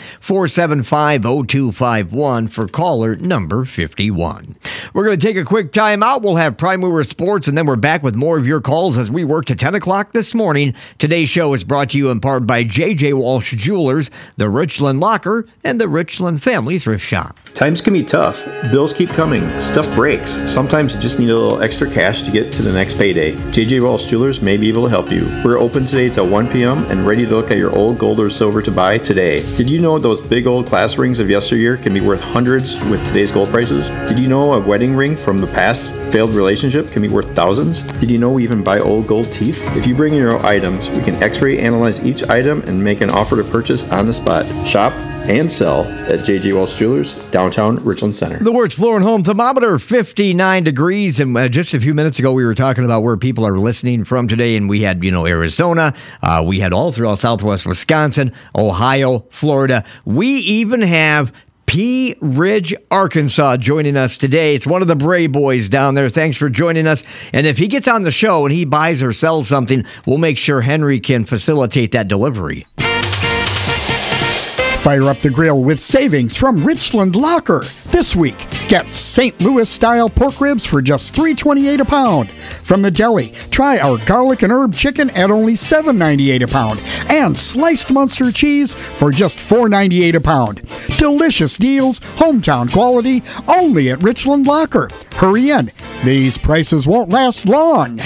475-0251 for caller number 51. We're going to take a quick time out. We'll have Prime Mover Sports, and then we're back with more of your calls as we work to 10 o'clock this morning. Today's show is brought to you in part by J.J. Walsh Jewelers, the Richland Locker, and the Richland Family Thrift Shop. Times can be tough. Bills keep coming. Stuff breaks. Sometimes you just need a little extra cash to get to the next payday. J.J. Walsh Jewelers may be able to help you. We're open today till 1 p.m. and ready to look at your old gold or silver to buy today. Did you know those big old class rings of yesteryear can be worth hundreds with today's gold prices? Did you know a wedding ring from the past failed relationship can be worth thousands? Did you know we even buy old gold teeth? If you bring in your items, we can x-ray analyze each item and make an offer to purchase on the spot. Shop and sell at J.J. Walsh Jewelers, downtown Richland Center. The Wirtz Floor and Home thermometer, 59 degrees. And just a few minutes ago, we were talking about where people are listening from today. And we had, Arizona. We had all throughout southwest Wisconsin, Ohio, Florida. We even have Pea Ridge, Arkansas, joining us today. It's one of the Bray boys down there. Thanks for joining us. And if he gets on the show and he buys or sells something, we'll make sure Henry can facilitate that delivery. Fire up the grill with savings from Richland Locker. This week, get St. Louis-style pork ribs for just $3.28 a pound. From the deli, try our garlic and herb chicken at only $7.98 a pound. And sliced Munster cheese for just $4.98 a pound. Delicious deals, hometown quality, only at Richland Locker. Hurry in. These prices won't last long.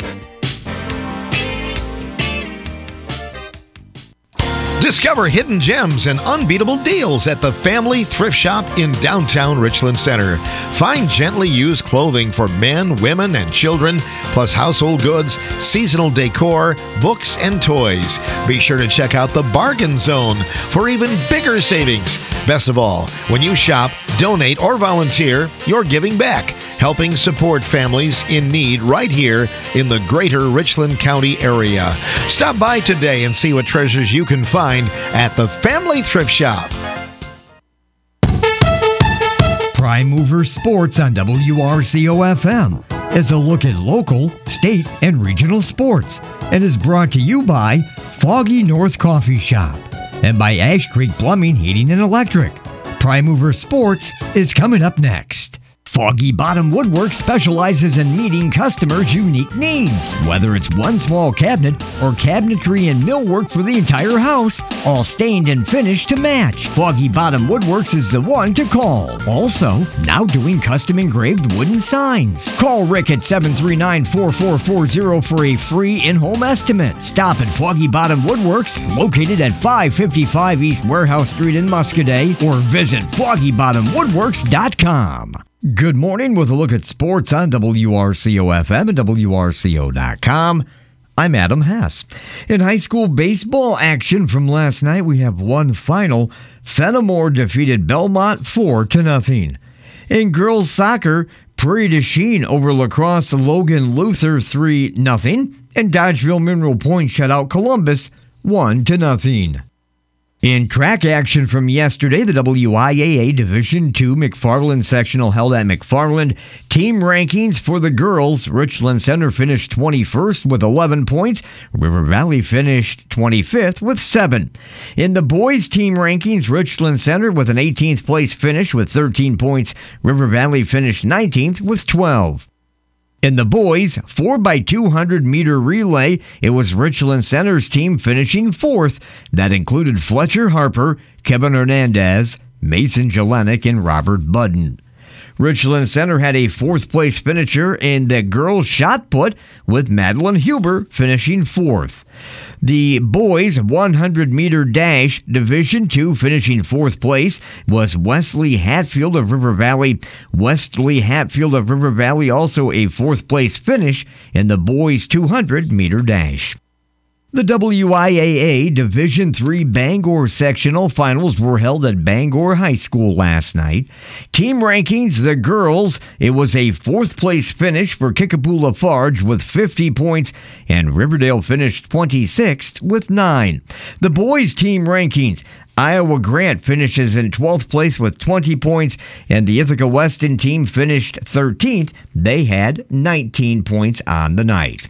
Discover hidden gems and unbeatable deals at the Family Thrift Shop in downtown Richland Center. Find gently used clothing for men, women, and children, plus household goods, seasonal decor, books, and toys. Be sure to check out the Bargain Zone for even bigger savings. Best of all, when you shop, donate, or volunteer, you're giving back, helping support families in need right here in the greater Richland County area. Stop by today and see what treasures you can find at the Family Thrift Shop. Prime Mover Sports on WRCO-FM is a look at local, state, and regional sports and is brought to you by Foggy North Coffee Shop and by Ash Creek Plumbing, Heating, and Electric. Prime Mover Sports is coming up next. Foggy Bottom Woodwork specializes in meeting customers' unique needs. Whether it's one small cabinet or cabinetry and millwork for the entire house, all stained and finished to match, Foggy Bottom Woodworks is the one to call. Also, now doing custom engraved wooden signs. Call Rick at 739-4440 for a free in-home estimate. Stop at Foggy Bottom Woodworks, located at 555 East Warehouse Street in Muscadet, or visit foggybottomwoodworks.com. Good morning with a look at sports on WRCO-FM and WRCO.com. I'm Adam Hess. In high school baseball action from last night, we have one final. Fenimore defeated Belmont 4-0. In girls soccer, Prairie du Chien over Lacrosse Logan Luther 3-0. And Dodgeville Mineral Point shut out Columbus 1-0. In track action from yesterday, the WIAA Division II McFarland Sectional held at McFarland. Team rankings for the girls, Richland Center finished 21st with 11 points. River Valley finished 25th with 7. In the boys' team rankings, Richland Center with an 18th place finish with 13 points. River Valley finished 19th with 12. In the boys' 4x200 meter relay, it was Richland Center's team finishing 4th. That included Fletcher Harper, Kevin Hernandez, Mason Jelenic, and Robert Budden. Richland Center had a 4th place finisher in the girls' shot put, with Madeline Huber finishing 4th. The boys' 100-meter dash, Division II, finishing 4th place, was Wesley Hatfield of River Valley. Wesley Hatfield of River Valley also a 4th place finish in the boys' 200-meter dash. The WIAA Division III Bangor Sectional Finals were held at Bangor High School last night. Team rankings, the girls, it was a 4th place finish for Kickapoo Lafarge with 50 points, and Riverdale finished 26th with 9. The boys' team rankings, Iowa Grant finishes in 12th place with 20 points, and the Ithaca Weston team finished 13th. They had 19 points on the night.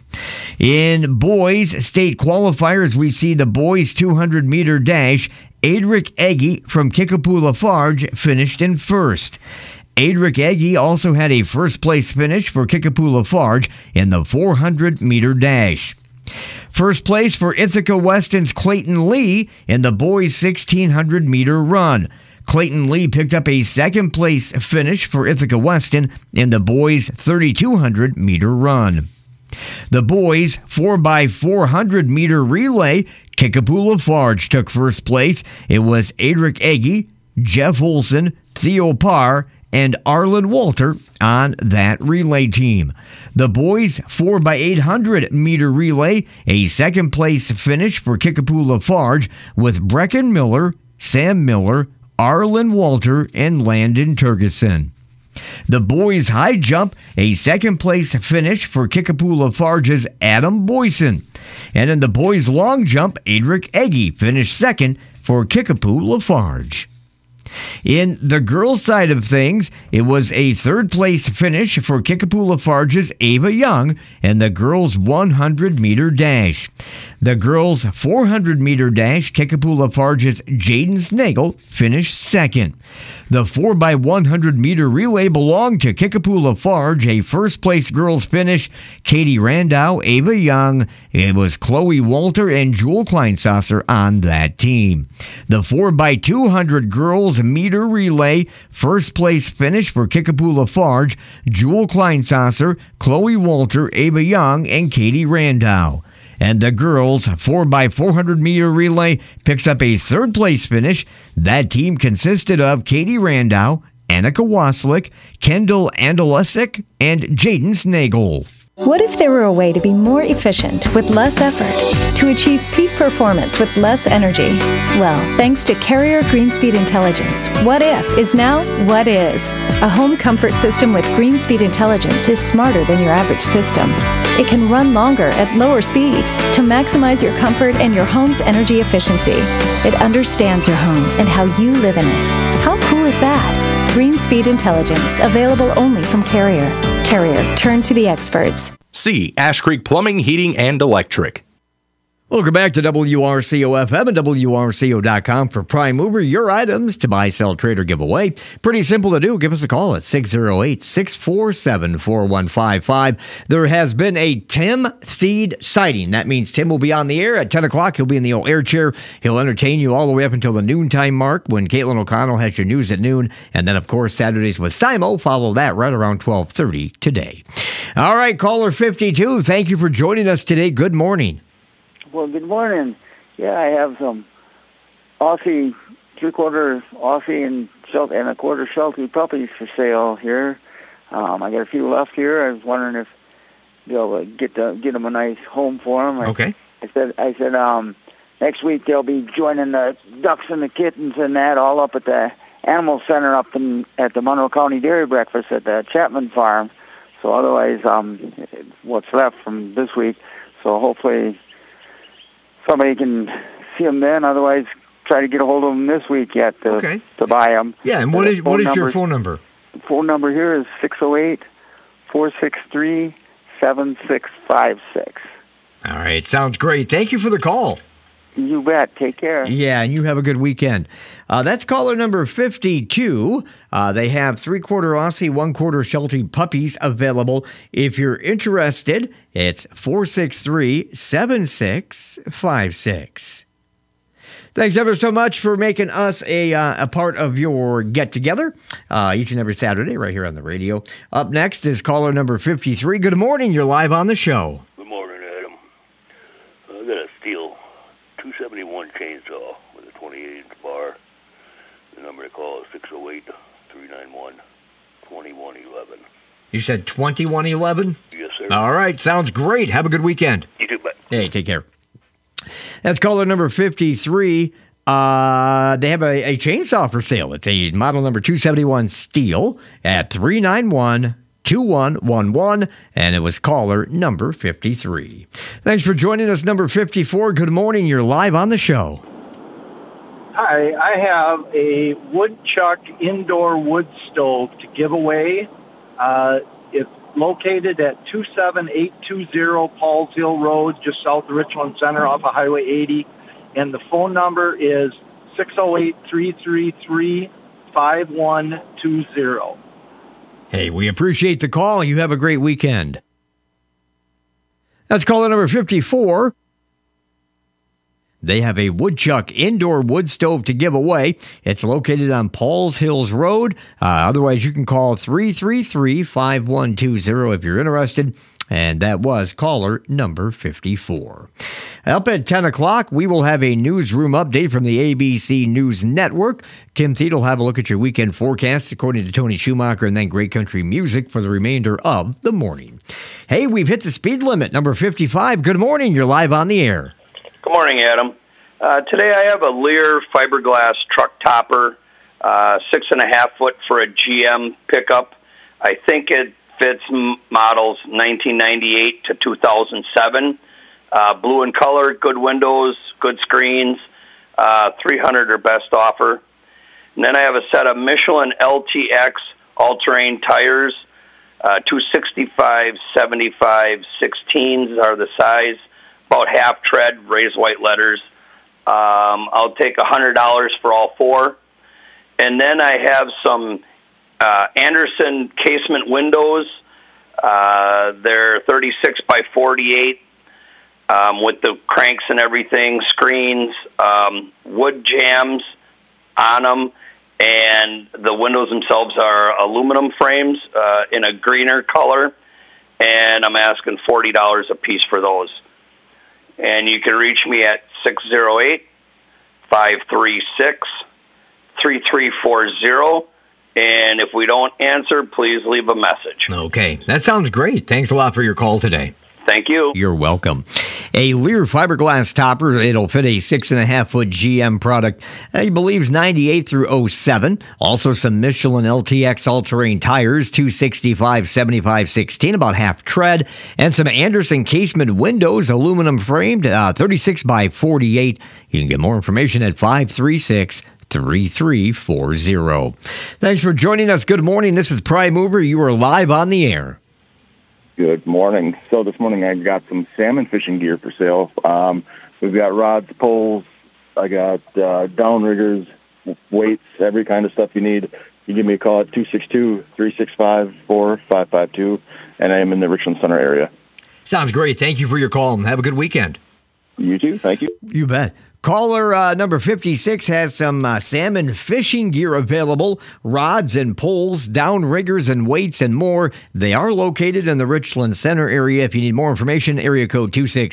In boys' state qualifiers, we see the boys' 200-meter dash. Adric Eggy from Kickapoo Lafarge finished in 1st. Adric Eggy also had a 1st place finish for Kickapoo Lafarge in the 400-meter dash. 1st place for Ithaca Weston's Clayton Lee in the boys' 1,600-meter run. Clayton Lee picked up a 2nd place finish for Ithaca Weston in the boys' 3,200-meter run. The boys' 4x400-meter relay, Kickapoo Lafarge took 1st place. It was Adric Eggy, Jeff Olson, Theo Parr, and Arlen Walter on that relay team. The boys' 4x800-meter relay, a 2nd place finish for Kickapoo Lafarge with Brecken Miller, Sam Miller, Arlen Walter, and Landon Turgeson. The boys' high jump, a 2nd place finish for Kickapoo Lafarge's Adam Boyson. And in the boys' long jump, Adric Eggy finished 2nd for Kickapoo Lafarge. In the girls' side of things, it was a third-place finish for Kickapoo Lafarge's Ava Young in the girls' 100-meter dash. The girls' 400-meter dash, Kickapoo Lafarge's Jaden Snagel finished second. The 4x100-meter relay belonged to Kickapoo Lafarge, a first-place girls finish. Katie Randau, Ava Young, it was Chloe Walter and Jewel Kleinsasser on that team. The 4x200 girls meter relay, first-place finish for Kickapoo Lafarge, Jewel Kleinsasser, Chloe Walter, Ava Young, and Katie Randau. And the girls' 4x400 meter relay picks up a third-place finish. That team consisted of Katie Randau, Annika Waslick, Kendall Andolesic, and Jaden Snagel. What if there were a way to be more efficient with less effort, to achieve peak performance with less energy? Well, thanks to Carrier Greenspeed Intelligence, What If is now What Is. A home comfort system with Greenspeed Intelligence is smarter than your average system. It can run longer at lower speeds to maximize your comfort and your home's energy efficiency. It understands your home and how you live in it. How cool is that? Greenspeed Intelligence, available only from Carrier. Carrier, turn to the experts. C. Ash Creek Plumbing, Heating, and Electric. Welcome back to WRCO-FM and WRCO.com for Prime Mover, your items to buy, sell, trade, or give away. Pretty simple to do. Give us a call at 608-647-4155. There has been a Tim Thede sighting. That means Tim will be on the air at 10 o'clock. He'll be in the old air chair. He'll entertain you all the way up until the noontime mark when Caitlin O'Connell has your news at noon. And then, of course, Saturdays with Simo. Follow that right around 12:30 today. All right, caller 52, thank you for joining us today. Good morning. Well, good morning. Yeah, I have some Aussie, 3/4 Aussie and a quarter Sheltie puppies for sale here. I got a few left here. I was wondering if they'll get them a nice home for them. Okay. I said next week they'll be joining the ducks and the kittens and that all up at the animal center up at the Monroe County Dairy Breakfast at the Chapman Farm. So otherwise, what's left from this week. So hopefully somebody can see them then. Otherwise, try to get a hold of them this week yet to buy them. Yeah, and what is your phone number? The phone number here is 608-463-7656. All right, sounds great. Thank you for the call. You bet. Take care. Yeah, and you have a good weekend. That's caller number 52. They have 3/4 Aussie, 1/4 Sheltie puppies available. If you're interested, it's 463-7656. Thanks ever so much for making us a part of your get-together each and every Saturday right here on the radio. Up next is caller number 53. Good morning. You're live on the show. Good morning, Adam. I got a steel 271 chainsaw with a 28-inch bar. The number to call is 608-391-2111. You said 2111? Yes, sir. All right, sounds great. Have a good weekend. You too, bye. Hey, take care. That's caller number 53. They have a chainsaw for sale. It's a model number 271 steel at 391-2111, and it was caller number 53. Thanks for joining us, number 54. Good morning. You're live on the show. Hi, I have a Woodchuck indoor wood stove to give away. It's located at 27820 Pauls Hill Road, just south of Richland Center off of Highway 80. And the phone number is 608-333-5120. Hey, we appreciate the call. You have a great weekend. That's caller number 54. They have a Woodchuck indoor wood stove to give away. It's located on Pauls Hills Road. Otherwise, you can call 333-5120 if you're interested. And that was caller number 54. Up at 10 o'clock, we will have a newsroom update from the ABC News Network. Tim Thede will have a look at your weekend forecast according to Tony Schumacher, and then great country music for the remainder of the morning. Hey, we've hit the speed limit, number 55. Good morning. You're live on the air. Good morning, Adam. Today I have a Lear fiberglass truck topper, 6.5 foot for a GM pickup. I think it fits models 1998 to 2007. Blue in color, good windows, good screens, 300 or best offer. And then I have a set of Michelin LTX all-terrain tires, 265, 75, 16s are the size, about half tread, raised white letters. I'll take $100 for all four. And then I have some Anderson casement windows. They're 36 by 48 with the cranks and everything, screens, wood jambs on them, and the windows themselves are aluminum frames in a greener color, and I'm asking $40 a piece for those. And you can reach me at 608-536-3340. And if we don't answer, please leave a message. Okay, that sounds great. Thanks a lot for your call today. Thank you. You're welcome. A Lear fiberglass topper. It'll fit a 6.5-foot GM product. He believes 98 through 07. Also some Michelin LTX all-terrain tires, 265, 75, 16, about half tread. And some Anderson casement windows, aluminum framed, 36 by 48. You can get more information at 536-3340. Thanks for joining us. Good morning. This is Prime Mover. You are live on the air. Good morning. So this morning I got some salmon fishing gear for sale. We've got rods, poles. I got downriggers, weights, every kind of stuff you need. You give me a call at 262-365-4552, and I am in the Richland Center area. Sounds great. Thank you for your call, and have a good weekend. You too. Thank you. You bet. Caller number 56 has some salmon fishing gear available, rods and poles, downriggers and weights and more. They are located in the Richland Center area. If you need more information, area code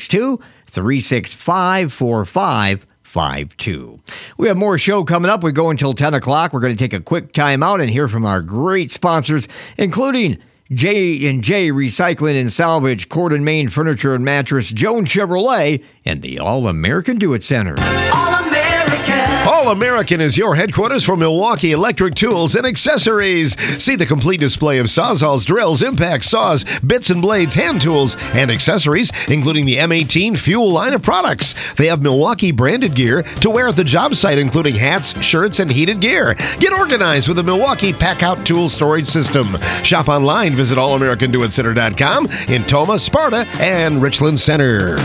262-365-4552. We have more show coming up. We go until 10 o'clock. We're going to take a quick time out and hear from our great sponsors, including J&J Recycling and Salvage, Corden, Maine Furniture and Mattress, Jones Chevrolet, and the All-American Do-It Center. All-American is your headquarters for Milwaukee electric tools and accessories. See the complete display of sawzalls, drills, impact saws, bits and blades, hand tools, and accessories, including the M18 Fuel line of products. They have Milwaukee branded gear to wear at the job site, including hats, shirts, and heated gear. Get organized with the Milwaukee Pack-Out Tool Storage System. Shop online. Visit allamericandoitcenter.com in Toma, Sparta, and Richland Center.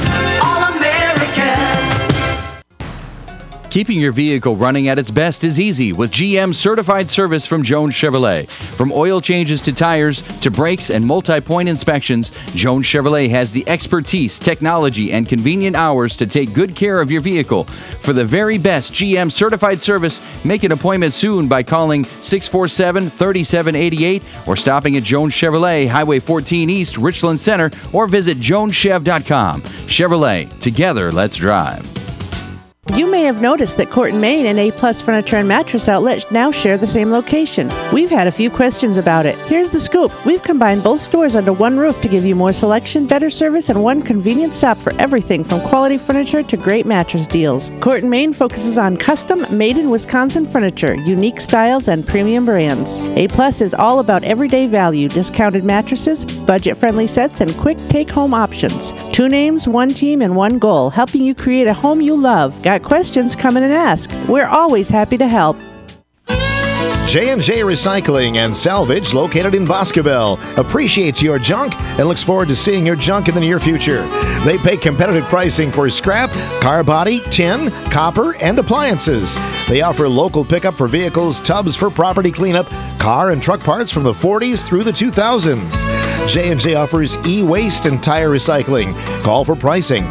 Keeping your vehicle running at its best is easy with GM certified service from Jones Chevrolet. From oil changes to tires to brakes and multi-point inspections, Jones Chevrolet has the expertise, technology, and convenient hours to take good care of your vehicle. For the very best GM certified service, make an appointment soon by calling 647-3788 or stopping at Jones Chevrolet, Highway 14 East, Richland Center, or visit joneschev.com. Chevrolet, together, let's drive. You may have noticed that Corden, Maine and A-Plus Furniture and Mattress Outlet now share the same location. We've had a few questions about it. Here's the scoop. We've combined both stores under one roof to give you more selection, better service, and one convenient stop for everything from quality furniture to great mattress deals. Corden, Maine focuses on custom, made-in-Wisconsin furniture, unique styles, and premium brands. A-Plus is all about everyday value, discounted mattresses, budget-friendly sets, and quick take-home options. 2 names, 1 team, and 1 goal, helping you create a home you love. Got questions? Come in and ask. We're always happy to help. J&J Recycling and Salvage, located in Boscobel, appreciates your junk and looks forward to seeing your junk in the near future. They pay competitive pricing for scrap, car body, tin, copper, and appliances. They offer local pickup for vehicles, tubs for property cleanup, car and truck parts from the 40s through the 2000s. J&J offers e-waste and tire recycling. Call for pricing,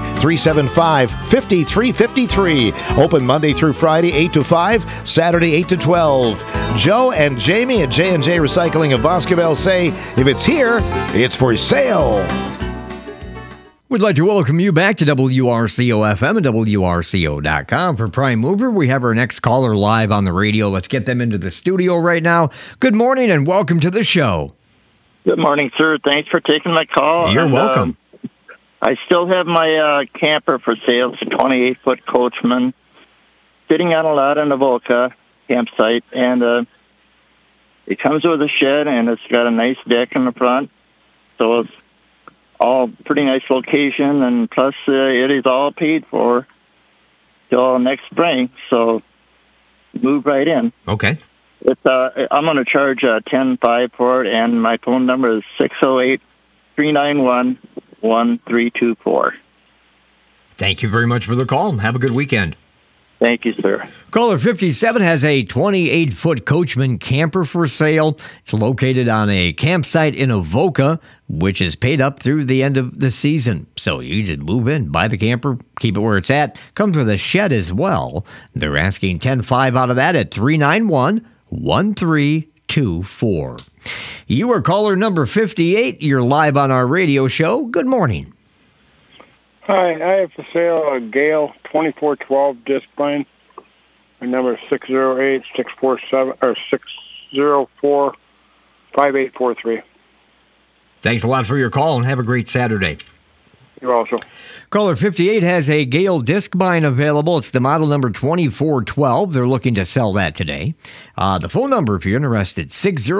375-5353. Open Monday through Friday, 8 to 5, Saturday, 8 to 12. Joe and Jamie at J&J Recycling of Boscobel say, if it's here, it's for sale. We'd like to welcome you back to WRCO-FM and WRCO.com. For Prime Mover, we have our next caller live on the radio. Let's get them into the studio right now. Good morning and welcome to the show. Good morning, sir. Thanks for taking my call. You're welcome. I still have my camper for sale. It's a 28-foot Coachman sitting on a lot in the Volca campsite, and it comes with a shed, and it's got a nice deck in the front. So it's all pretty nice location, and plus it is all paid for till next spring. So move right in. Okay. It's I'm going to charge $10.5 for it, and my phone number is 608-391-1324. Thank you very much for the call. Have a good weekend. Thank you, sir. Caller 57 has a 28-foot Coachman camper for sale. It's located on a campsite in Avoca, which is paid up through the end of the season. So you just move in, buy the camper, keep it where it's at. Comes with a shed as well. They're asking $10.5 out of that at 391-1324. You are caller number 58. You're live on our radio show. Good morning. Hi, I have for sale a Gale 2412 disc plane. My number is 604-5843. Thanks a lot for your call and have a great Saturday. You also. Caller 58 has a Gale disc bind available. It's the model number 2412. They're looking to sell that today. The phone number, if you're interested,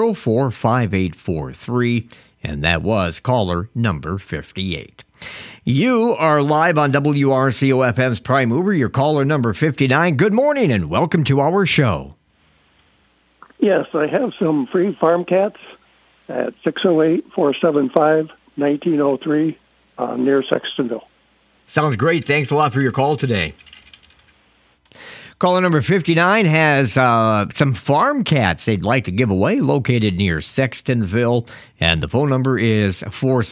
604-5843. And that was caller number 58. You are live on WRCO-FM's Prime Mover. Your caller number 59. Good morning and welcome to our show. Yes, I have some free farm cats at 608-475-1903 near Sextonville. Sounds great. Thanks a lot for your call today. Caller number 59 has some farm cats they'd like to give away located near Sextonville. And the phone number is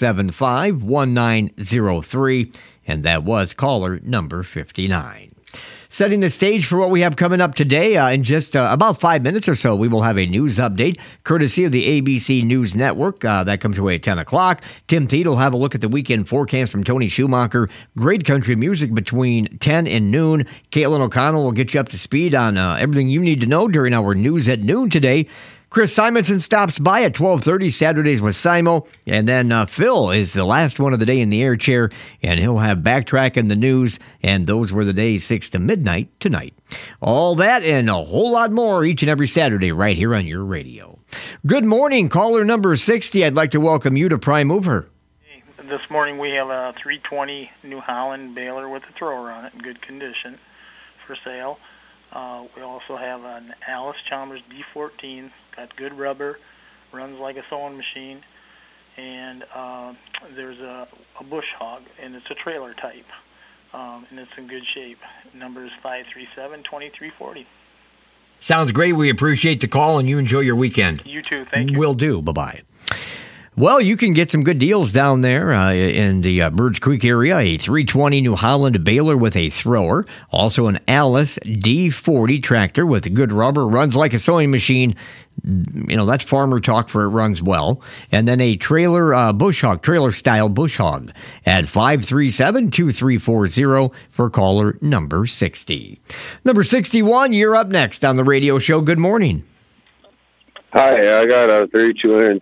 475-1903. And that was caller number 59. Setting the stage for what we have coming up today. In just about 5 minutes or so, we will have a news update courtesy of the ABC News Network. That comes away at 10 o'clock. Tim Thede will have a look at the weekend forecast from Tony Schumacher. Great country music between 10 and noon. Caitlin O'Connell will get you up to speed on everything you need to know during our news at noon today. Chris Simonson stops by at 12:30 Saturdays with Simo. And then Phil is the last one of the day in the air chair, and he'll have Backtrack in the news. And those were the days 6 to midnight tonight. All that and a whole lot more each and every Saturday right here on your radio. Good morning, caller number 60. I'd like to welcome you to Prime Mover. This morning we have a 320 New Holland baler with a thrower on it in good condition for sale. We also have an Alice Chalmers D14, got good rubber, runs like a sewing machine, and there's a bush hog, and it's a trailer type, and it's in good shape. Number is 537-2340. Sounds great. We appreciate the call, and you enjoy your weekend. You too. Thank you. Will do. Bye-bye. Well, you can get some good deals down there in the Birds Creek area. A 320 New Holland baler with a thrower. Also an Alice D40 tractor with good rubber. Runs like a sewing machine. You know, that's farmer talk for it runs well. And then a trailer bush hog, trailer-style bush hog at 537-2340 for caller number 60. Number 61, you're up next on the radio show. Good morning. Hi, I got a 32-inch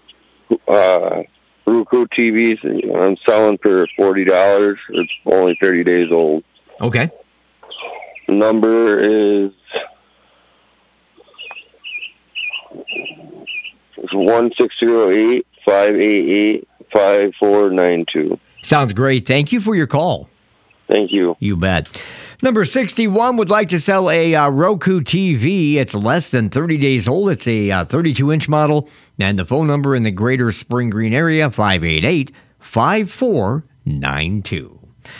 Roku TVs, and I'm selling for $40. It's only 30 days old. Okay. Number is 1-608-588-5492. Sounds great. Thank you for your call. Thank you. You bet. Number 61 would like to sell a Roku TV. It's less than 30 days old. It's a 32-inch model. And the phone number in the greater Spring Green area, 588-5492.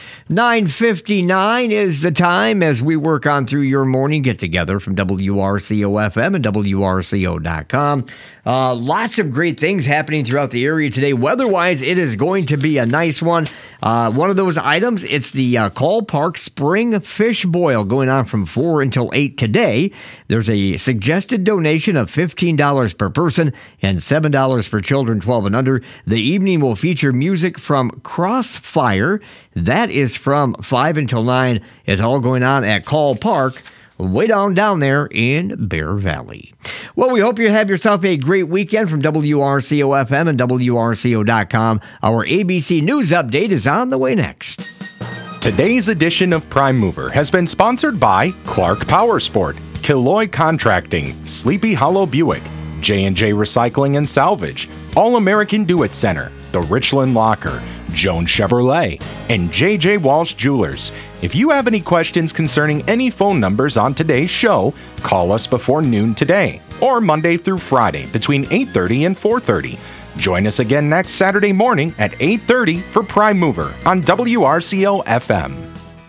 9:59 is the time as we work on through your morning get-together from WRCO-FM and WRCO.com. Lots of great things happening throughout the area today. Weather-wise, it is going to be a nice one. One of those items, it's the Call Park Spring Fish Boil going on from 4 until 8 today. There's a suggested donation of $15 per person and $7 for children 12 and under. The evening will feature music from Crossfire. That is from 5 until 9. It's all going on at Call Park, way down there in Bear Valley. Well, we hope you have yourself a great weekend from WRCO-FM and WRCO.com. Our ABC News Update is on the way next. Today's edition of Prime Mover has been sponsored by Clark Powersport, Killoy Contracting, Sleepy Hollow Buick, J&J Recycling and Salvage, All American Do-It Center, the Richland Locker, Jones Chevrolet, and J.J. Walsh Jewelers. If you have any questions concerning any phone numbers on today's show, call us before noon today, or Monday through Friday between 8:30 and 4:30. Join us again next Saturday morning at 8:30 for Prime Mover on WRCO FM.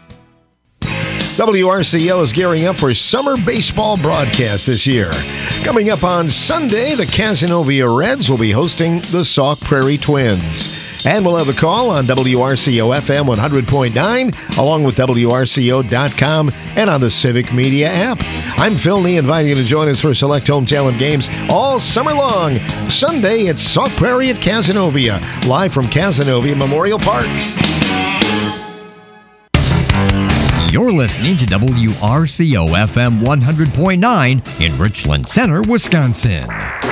WRCO is gearing up for summer baseball broadcast this year. Coming up on Sunday, the Cazenovia Reds will be hosting the Sauk Prairie Twins. And we'll have a call on WRCO FM 100.9, along with WRCO.com and on the Civic Media app. I'm Phil Nee, inviting you to join us for select home talent games all summer long. Sunday, it's Sauk Prairie at Cazenovia, live from Cazenovia Memorial Park. You're listening to WRCO FM 100.9 in Richland Center, Wisconsin.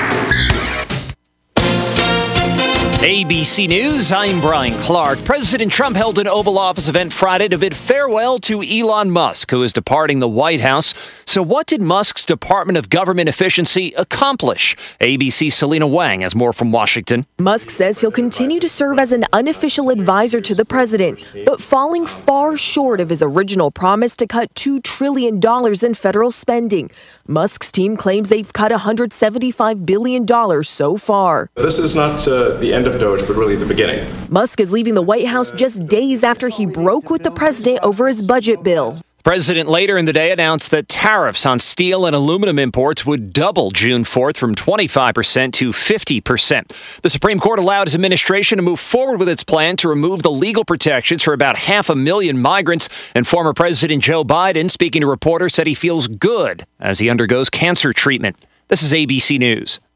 ABC News, I'm Brian Clark. President Trump held an Oval Office event Friday to bid farewell to Elon Musk, who is departing the White House. So what did Musk's Department of Government Efficiency accomplish? ABC's Selena Wang has more from Washington. Musk says he'll continue to serve as an unofficial advisor to the president, but falling far short of his original promise to cut $2 trillion in federal spending. Musk's team claims they've cut $175 billion so far. This is not the end of Doge, but really the beginning. Musk is leaving the White House just days after he broke with the president over his budget bill. The president later in the day announced that tariffs on steel and aluminum imports would double June 4th from 25% to 50%. The Supreme Court allowed his administration to move forward with its plan to remove the legal protections for about 500,000 migrants. And former President Joe Biden, speaking to reporters, said he feels good as he undergoes cancer treatment. This is ABC News.